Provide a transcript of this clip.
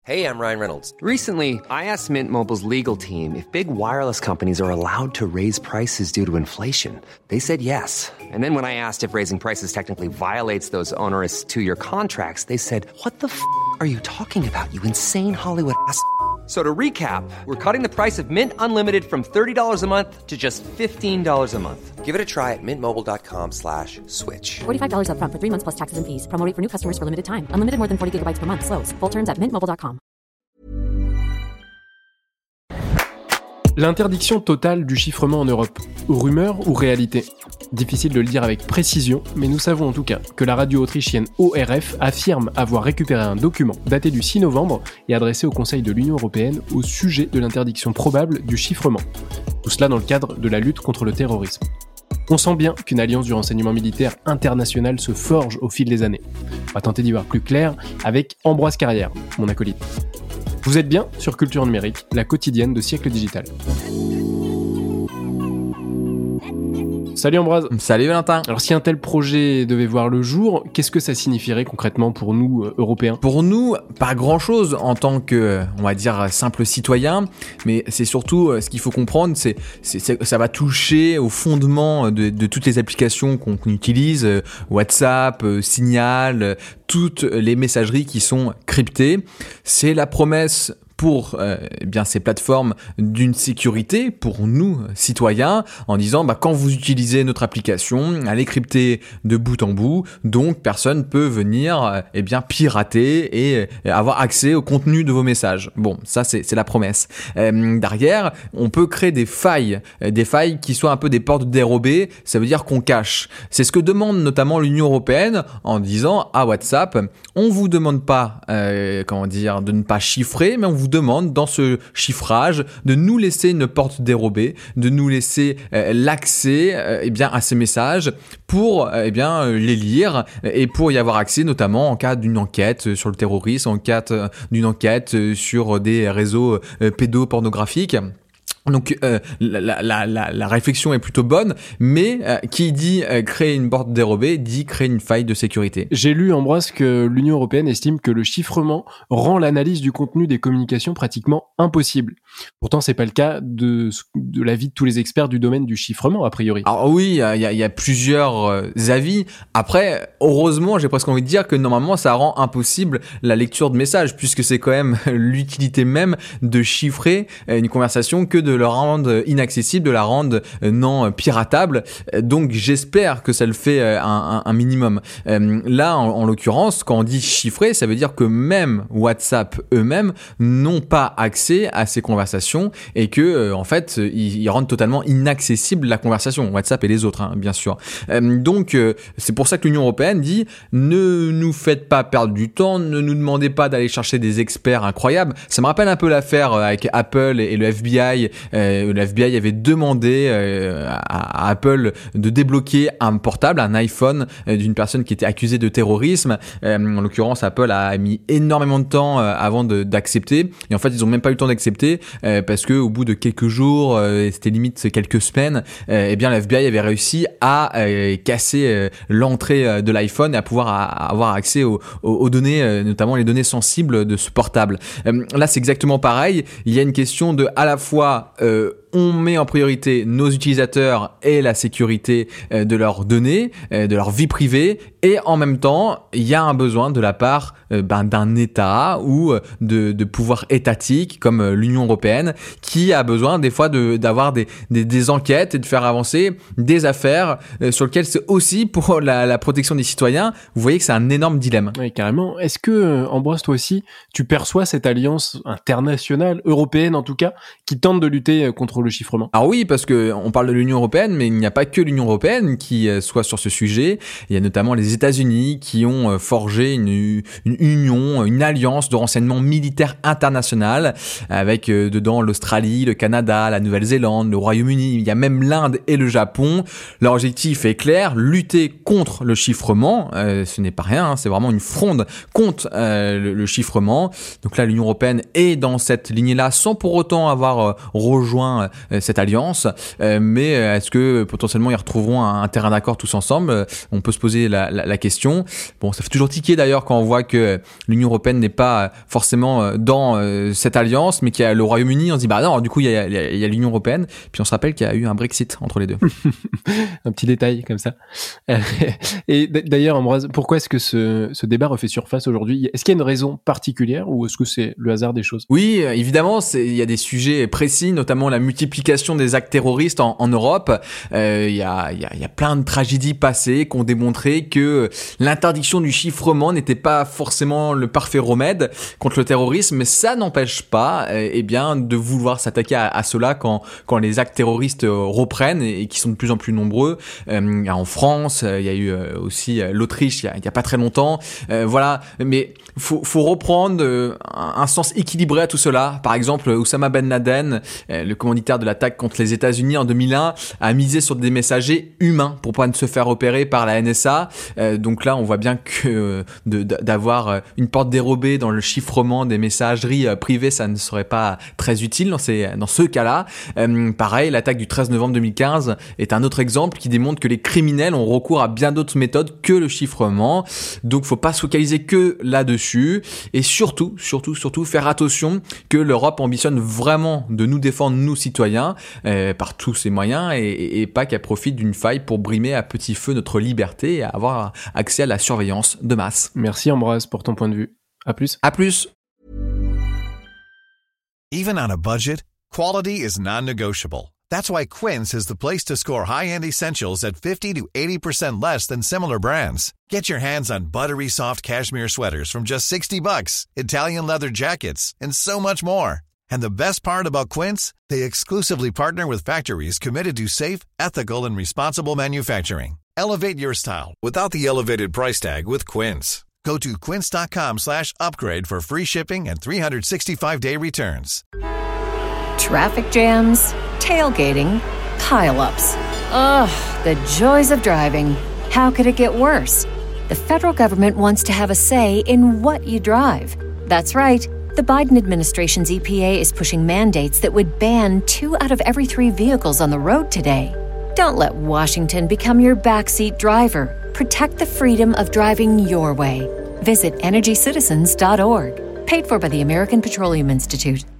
Hey, I'm Ryan Reynolds. Recently, I asked Mint Mobile's legal team if big wireless companies are allowed to raise prices due to inflation. They said yes. And then when I asked if raising prices technically violates those onerous two-year contracts, they said, "What the f*** are you talking about, you insane Hollywood ass?" So to recap, we're cutting the price of Mint Unlimited from $30 a month to just $15 a month. Give it a try at mintmobile.com/switch. $45 up front for 3 months plus taxes and fees. Promo rate for new customers for limited time. Unlimited more than 40 gigabytes per month. Slows full terms at mintmobile.com. L'interdiction totale du chiffrement en Europe, rumeur ou réalité ? Difficile de le dire avec précision, mais nous savons en tout cas que la radio autrichienne ORF affirme avoir récupéré un document daté du 6 novembre et adressé au Conseil de l'Union européenne au sujet de l'interdiction probable du chiffrement. Tout cela dans le cadre de la lutte contre le terrorisme. On sent bien qu'une alliance du renseignement militaire international se forge au fil des années. On va tenter d'y voir plus clair avec Ambroise Carrière, mon acolyte. Vous êtes bien sur Culture Numérique, la quotidienne de Siècle Digital. Salut Ambroise. Salut Valentin. Alors si un tel projet devait voir le jour, qu'est-ce que ça signifierait concrètement pour nous, Européens ? Pour nous, pas grand-chose en tant que, on va dire, simple citoyen, mais c'est surtout, ce qu'il faut comprendre, c'est ça va toucher au fondement de toutes les applications qu'on utilise, WhatsApp, Signal, toutes les messageries qui sont cryptées. C'est la promesse pour ces plateformes d'une sécurité pour nous citoyens en disant quand vous utilisez notre application, elle est cryptée de bout en bout, donc personne peut venir pirater et avoir accès au contenu de vos messages. Bon, ça c'est la promesse. Derrière, on peut créer des failles qui soient un peu des portes dérobées, ça veut dire qu'on cache. C'est ce que demande notamment l'Union européenne en disant à WhatsApp, on vous demande pas de ne pas chiffrer, mais on vous demande dans ce chiffrage de nous laisser une porte dérobée, de nous laisser l'accès à ces messages pour les lire et pour y avoir accès notamment en cas d'une enquête sur le terrorisme, en cas d'une enquête sur des réseaux pédopornographiques. Donc la réflexion est plutôt bonne, mais qui dit créer une porte dérobée dit créer une faille de sécurité. J'ai lu, Ambroise, que l'Union européenne estime que le chiffrement rend l'analyse du contenu des communications pratiquement impossible. Pourtant, c'est pas le cas de l'avis de tous les experts du domaine du chiffrement, a priori. Alors oui, il y a plusieurs avis. Après, heureusement, j'ai presque envie de dire que normalement, ça rend impossible la lecture de messages, puisque c'est quand même l'utilité même de chiffrer une conversation que de la rendre inaccessible, de la rendre non piratable. Donc j'espère que ça le fait un minimum. Là, en l'occurrence, quand on dit chiffrer, ça veut dire que même WhatsApp eux-mêmes n'ont pas accès à ces conversations et que en fait, ils rendent totalement inaccessible la conversation. WhatsApp et les autres, bien sûr. Donc c'est pour ça que l'Union européenne dit ne nous faites pas perdre du temps, ne nous demandez pas d'aller chercher des experts incroyables. Ça me rappelle un peu l'affaire avec Apple et le FBI. Le FBI avait demandé à Apple de débloquer un portable, un iPhone d'une personne qui était accusée de terrorisme. En l'occurrence, Apple a mis énormément de temps avant d'accepter. Et en fait, ils ont même pas eu le temps d'accepter parce que au bout de quelques jours, c'était limite quelques semaines, le FBI avait réussi à casser l'entrée de l'iPhone et à pouvoir avoir accès aux données, notamment les données sensibles de ce portable. Là, c'est exactement pareil. Il y a une question de à la fois on met en priorité nos utilisateurs et la sécurité de leurs données, de leur vie privée, et en même temps, il y a un besoin de la part d'un État ou de pouvoirs étatiques comme l'Union européenne qui a besoin des fois d'avoir des enquêtes et de faire avancer des affaires sur lesquelles c'est aussi pour la protection des citoyens. Vous voyez que c'est un énorme dilemme. Oui, carrément. Est-ce que, Ambroise, toi aussi, tu perçois cette alliance internationale, européenne en tout cas, qui tente de lutter contre le chiffrement? Alors oui, parce que on parle de l'Union européenne, mais il n'y a pas que l'Union européenne qui soit sur ce sujet. Il y a notamment les États-Unis qui ont forgé une union, une alliance de renseignement militaire international avec dedans l'Australie, le Canada, la Nouvelle-Zélande, le Royaume-Uni. Il y a même l'Inde et le Japon. Leur objectif est clair, lutter contre le chiffrement. Ce n'est pas rien, c'est vraiment une fronde contre le chiffrement. Donc là, l'Union européenne est dans cette lignée-là sans pour autant avoir rejoint cette alliance, mais est-ce que potentiellement ils retrouveront un terrain d'accord tous ensemble? On peut se poser la question. Bon, ça fait toujours tiquer d'ailleurs quand on voit que l'Union européenne n'est pas forcément dans cette alliance, mais qu'il y a le Royaume-Uni. On se dit bah non, du coup il y a l'Union européenne. Puis on se rappelle qu'il y a eu un Brexit entre les deux. Un petit détail comme ça. Et d'ailleurs, Ambroise, pourquoi est-ce que ce débat refait surface aujourd'hui? Est-ce qu'il y a une raison particulière ou est-ce que c'est le hasard des choses? Oui, évidemment, il y a des sujets précis, notamment la multiplication des actes terroristes en Europe. Il y a plein de tragédies passées qui ont démontré que l'interdiction du chiffrement n'était pas forcément le parfait remède contre le terrorisme, mais ça n'empêche pas bien de vouloir s'attaquer à cela quand les actes terroristes reprennent et qui sont de plus en plus nombreux. En France, il y a eu aussi l'Autriche il y a pas très longtemps. Voilà, mais faut reprendre un sens équilibré à tout cela. Par exemple, Oussama Ben Laden, le commanditaire de l'attaque contre les États-Unis en 2001, a misé sur des messagers humains pour pas se faire repérer par la NSA. Donc là, on voit bien que d'avoir une porte dérobée dans le chiffrement des messageries privées, ça ne serait pas très utile dans ce cas-là. Pareil, l'attaque du 13 novembre 2015 est un autre exemple qui démontre que les criminels ont recours à bien d'autres méthodes que le chiffrement. Donc, faut pas se focaliser que là-dessus. Et surtout, faire attention que l'Europe ambitionne vraiment de nous défendre, nous citoyens, par tous ses moyens et pas qu'elle profite d'une faille pour brimer à petit feu notre liberté et avoir accès à la surveillance de masse. Merci Ambroise pour ton point de vue. À plus. À plus. Even on a budget, quality is non-negotiable. That's why Quince is the place to score high-end essentials at 50 to 80% less than similar brands. Get your hands on buttery soft cashmere sweaters from just $60, Italian leather jackets, and so much more. And the best part about Quince, they exclusively partner with factories committed to safe, ethical, and responsible manufacturing. Elevate your style without the elevated price tag with Quince. Go to quince.com/upgrade for free shipping and 365-day returns. Traffic jams, tailgating, pile-ups. Ugh, the joys of driving. How could it get worse? The federal government wants to have a say in what you drive. That's right. The Biden administration's EPA is pushing mandates that would ban 2 out of every 3 vehicles on the road today. Don't let Washington become your backseat driver. Protect the freedom of driving your way. Visit EnergyCitizens.org. Paid for by the American Petroleum Institute.